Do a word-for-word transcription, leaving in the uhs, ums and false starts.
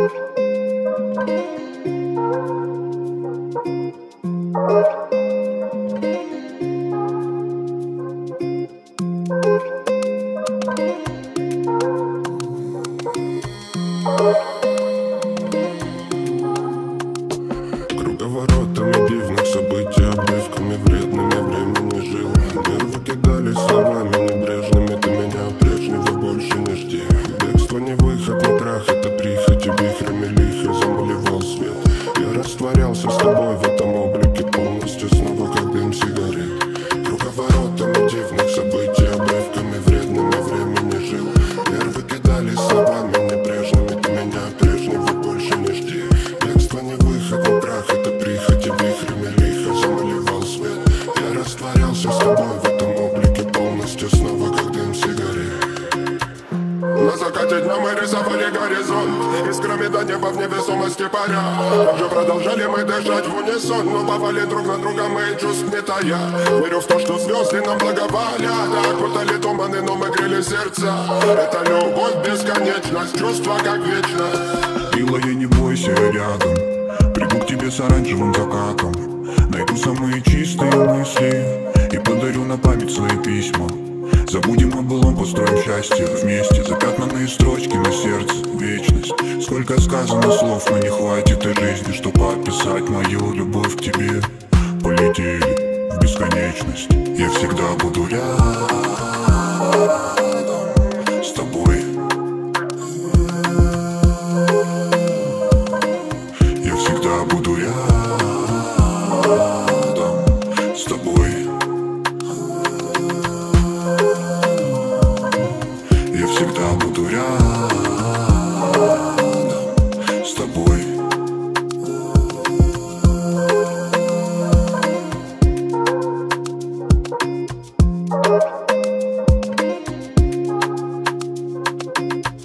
Круговоротами дивных событий, обрывками вредными времени жил. Мир выкидали словами небрежными, ты меня прежнего больше не жди. Бегство не выход, не крах, это прихоть, и вихрями лихо замалевал свет. Я растворялся с тобой в этом облике полностью, снова как дым сигарет. Круговоротами дивных событий, обрывками вредными времени жил. Мир выкидали словами небрежными, ты меня прежнего больше не жди. Бегство не выход, не крах, это прихоть, и вихрями лихо замалевал свет. Я растворялся с тобой в этом облике полностью, снова как дым сигарет. На закате дня мы рисовали горизонт, искрами до неба в невесомости паря. Также продолжали мы дышать в унисон, но попали друг на друга мы чувств не тая. Верю в то, что звезды нам благоволят, окутали туманы, но мы грели сердца. Это любовь, бесконечность, чувства как вечность. Милая, не бойся, я рядом, приду к тебе с оранжевым закатом. Найду самые чистые мысли и подарю на память свои письма. Забудем о былом, построим счастье вместе. Запятнанные строчки на сердце, вечность. Сколько сказано слов, но не хватит и жизни, чтобы описать мою любовь к тебе. Полетели в бесконечность, я всегда буду рядом.